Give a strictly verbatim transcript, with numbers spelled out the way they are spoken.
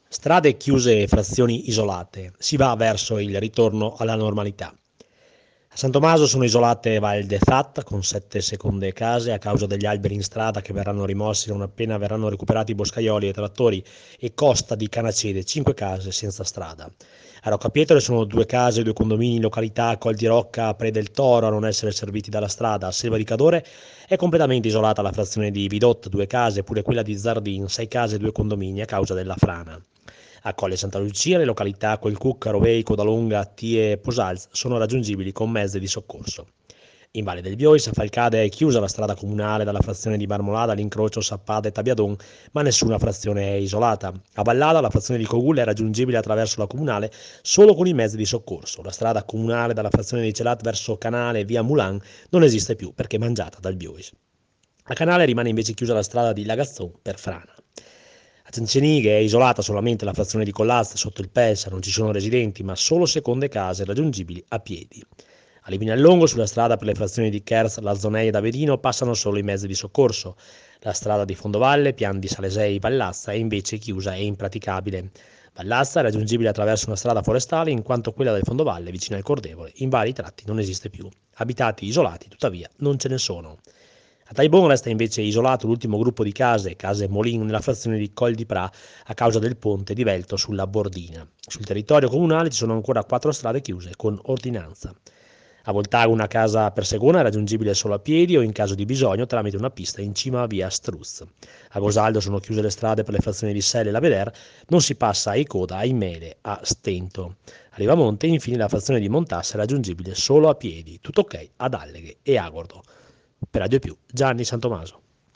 Strade chiuse e frazioni isolate, si va verso il ritorno alla normalità. A San Tommaso sono isolate Val de Zat con sette seconde case a causa degli alberi in strada che verranno rimossi non appena verranno recuperati boscaioli e trattori, e Costa di Canacede, cinque case senza strada. A Rocca Pietre sono due case, due condomini in località Col di Rocca, Pre del Toro a non essere serviti dalla strada. A Selva di Cadore è completamente isolata la frazione di Vidot, due case, pure quella di Zardin, sei case e due condomini a causa della frana. A Colle Santa Lucia le località Colcucca, Rovei, Codalonga, Tie e Posals sono raggiungibili con mezzi di soccorso. In Valle del Biois, a Falcade è chiusa la strada comunale dalla frazione di Marmolada all'incrocio Sappada e Tabiadon, ma nessuna frazione è isolata. A Vallada la frazione di Cogulla è raggiungibile attraverso la comunale solo con i mezzi di soccorso. La strada comunale dalla frazione di Celat verso Canale e via Mulan non esiste più perché mangiata dal Biois. A Canale rimane invece chiusa la strada di Lagazzon per frana. A Cencenighe è isolata solamente la frazione di Collazza sotto il Pelsa, non ci sono residenti, ma solo seconde case raggiungibili a piedi. A Livinallongo, sulla strada per le frazioni di Kerz, Lazzonei ed Avedino, passano solo i mezzi di soccorso. La strada di Fondovalle, Pian di Salesei, Vallazza è invece chiusa e impraticabile. Vallazza è raggiungibile attraverso una strada forestale, in quanto quella del Fondovalle, vicino al Cordevole, in vari tratti non esiste più. Abitati isolati, tuttavia, non ce ne sono. A Taibon resta invece isolato l'ultimo gruppo di case, case Molin, nella frazione di Col di Pra, a causa del ponte divelto sulla Bordina. Sul territorio comunale ci sono ancora quattro strade chiuse con ordinanza. A Voltago una casa per Segona è raggiungibile solo a piedi o in caso di bisogno tramite una pista in cima a via Struz. A Gosaldo sono chiuse le strade per le frazioni di Selle e La Veder, non si passa a Icoda, a Imele, a Stento. A Rivamonte infine la frazione di Montasse è raggiungibile solo a piedi, tutto ok ad Alleghe e Agordo. Per Radio più, Gianni Santomaso.